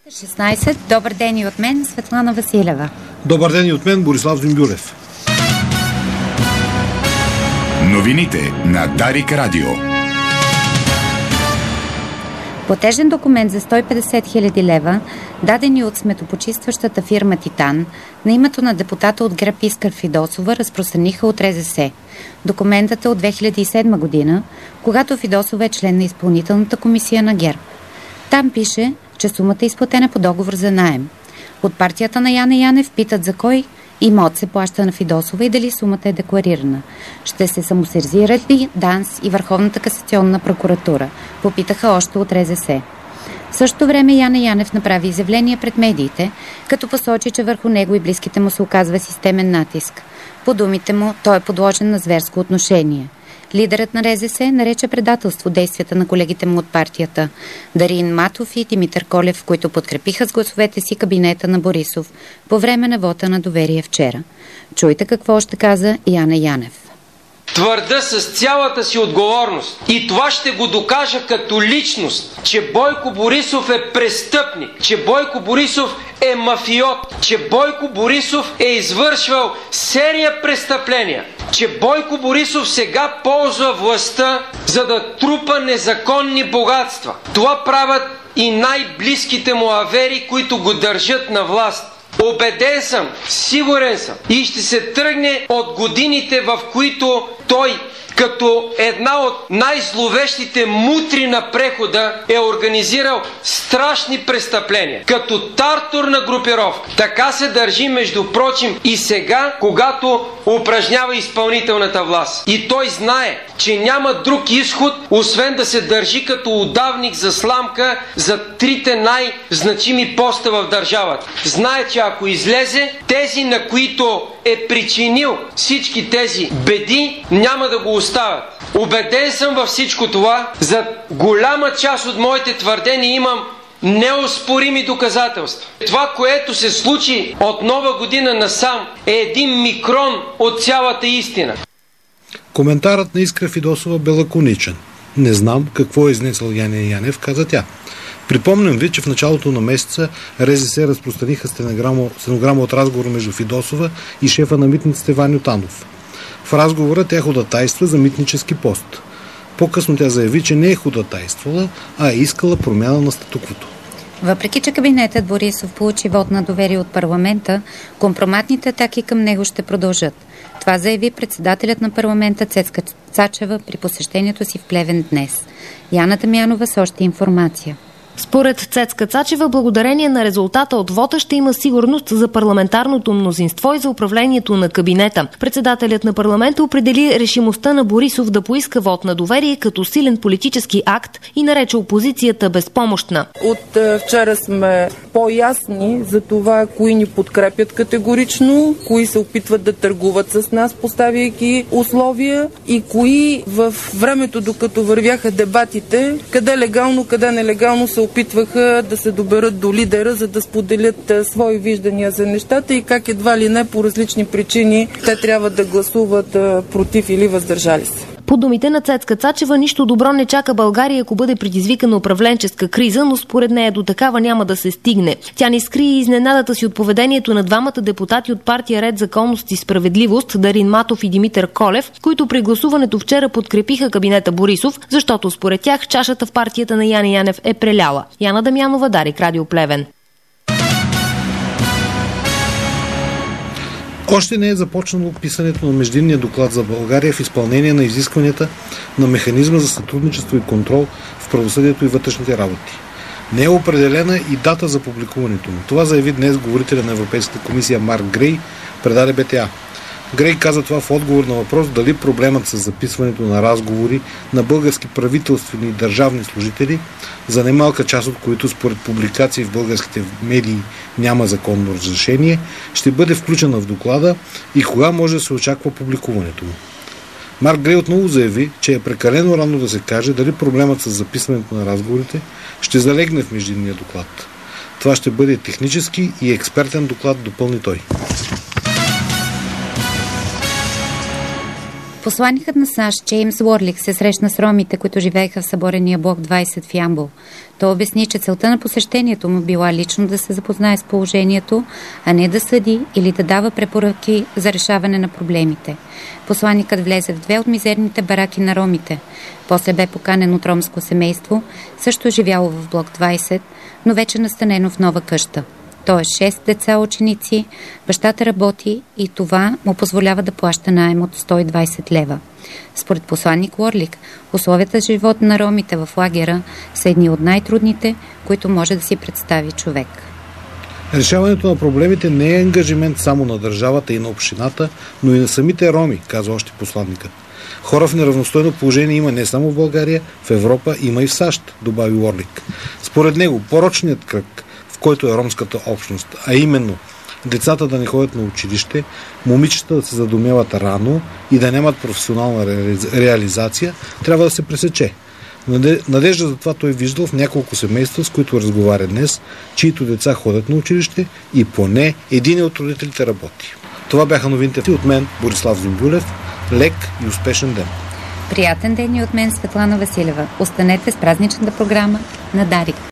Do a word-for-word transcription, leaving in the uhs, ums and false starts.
шестнайсет. Добър ден и от мен, Светлана Василева. Добър ден и от мен, Борислав Зимбюрев. Новините на Дарик Радио. Платежен документ за сто и петдесет хиляди лева, дадени от сметопочистващата фирма Титан, на името на депутата от ГЕРБ Искър Фидосова, разпространиха от РЗС. Документът е от две хиляди и седма година, когато Фидосова е член на изпълнителната комисия на ГЕРБ. Там пише, че сумата е изплатена по договор за наем. От партията на Яне Янев питат за кой имот се плаща на Фидосова и дали сумата е декларирана. Ще се самосезират ли ДАНС и Върховната касационна прокуратура? Попитаха още от РЗС. В същото време Яне Янев направи изявление пред медиите, като посочи, че върху него и близките му се оказва системен натиск. По думите му, той е подложен на зверско отношение. Лидерът на РЗС нарече предателство действията на колегите му от партията Дарин Матов и Димитър Колев, които подкрепиха с гласовете си кабинета на Борисов по време на вота на доверие вчера. Чуйте какво още каза Яне Янев. Твърда с цялата си отговорност и това ще го докажа като личност, че Бойко Борисов е престъпник, че Бойко Борисов е мафиот, че Бойко Борисов е извършвал серия престъпления, че Бойко Борисов сега ползва властта, за да трупа незаконни богатства. Това правят и най-близките му авери, които го държат на власт. Убеден съм, сигурен съм и ще се тръгне от годините, в които той, като една от най-зловещите мутри на прехода, е организирал страшни престъпления. Като тартурна групировка. Така се държи, между прочим, и сега, когато упражнява изпълнителната власт. И той знае, че няма друг изход, освен да се държи като удавник за сламка за трите най-значими поста в държавата. Знае, че ако излезе, тези, на които е причинил всички тези беди, няма да го оставят. Убеден съм във всичко това. За голяма част от моите твърдения имам неоспорими доказателства. Това, което се случи от нова година насам, е един микрон от цялата истина. Коментарът на Искра Фидосова бе лаконичен. Не знам какво е изнесъл Яне Янев, каза тя. Припомням ви, че в началото на месеца РЗС разпространиха стенограма, стенограма от разговора между Фидосова и шефа на митниците Ваньо Танов. В разговора тя ходатайства за митнически пост. По-късно тя заяви, че не е ходатайствала, а е искала промяна на статуквото. Въпреки че кабинетът Борисов получи вод на доверие от парламента, компроматните атаки към него ще продължат. Това заяви председателят на парламента Цецка Цачева при посещението си в Плевен днес. Яна Дамянова с още информация. Според Цецка Цачева, благодарение на резултата от вота ще има сигурност за парламентарното мнозинство и за управлението на кабинета. Председателят на парламента определи решимостта на Борисов да поиска вод на доверие като силен политически акт и нарече опозицията безпомощна. От вчера сме по-ясни за това, кои ни подкрепят категорично, кои се опитват да търгуват с нас, поставяйки условия, и кои в времето, докато вървяха дебатите, къде легално, къде нелегално се опитваха да се доберат до лидера, за да споделят свои виждания за нещата и как едва ли не по различни причини те трябва да гласуват против или въздържали се. По думите на Цецка Цачева, нищо добро не чака България, ако бъде предизвикана управленческа криза, но според нея до такава няма да се стигне. Тя не скри и изненадата си от поведението на двамата депутати от партия Ред, законност и справедливост, Дарин Матов и Димитър Колев, които при гласуването вчера подкрепиха кабинета Борисов, защото според тях чашата в партията на Яне Янев е преляла. Яна Дамянова, Дарик Радио, Плевен. Още не е започнало писането на междинния доклад за България в изпълнение на изискванията на механизма за сътрудничество и контрол в правосъдието и вътрешните работи. Не е определена и дата за публикуването му. Това заяви днес говорителя на Европейската комисия Марк Грей, предаде Б Т А. Грей каза това в отговор на въпрос дали проблемът с записването на разговори на български правителствени и държавни служители, за немалка част от които според публикации в българските медии няма законно разрешение, ще бъде включена в доклада и кога може да се очаква публикуването му. Марк Грей отново заяви, че е прекалено рано да се каже дали проблемът с записването на разговорите ще залегне в междинния доклад. Това ще бъде технически и експертен доклад, допълни той. Посланикът на САЩ Джеймс Уорлик се срещна с ромите, които живееха в съборения блок двайсет в Ямбол. Той обясни, че целта на посещението му била лично да се запознае с положението, а не да съди или да дава препоръки за решаване на проблемите. Посланикът влезе в две от мизерните бараки на ромите. После бе поканен от ромско семейство, също живяло в блок двайсет, но вече настанено в нова къща. Той е шест деца ученици, бащата работи и това му позволява да плаща наем от сто и двайсет лева. Според посланник Уорлик, условията за живот на ромите в лагера са едни от най-трудните, които може да си представи човек. Решаването на проблемите не е ангажимент само на държавата и на общината, но и на самите роми, казва още посланникът. Хора в неравностойно положение има не само в България, в Европа, има и в САЩ, добави Уорлик. Според него, порочният кръг, в който е ромската общност, а именно децата да не ходят на училище, момичета да се задумяват рано и да нямат професионална реализация, трябва да се пресече. Надежда за това той виждал в няколко семейства, с които разговаря днес, чието деца ходят на училище и поне един от родителите работи. Това бяха новините от мен, Борислав Зумбюлев. Лек и успешен ден! Приятен ден и от мен, Светлана Василева. Останете с празничната програма на Дарик.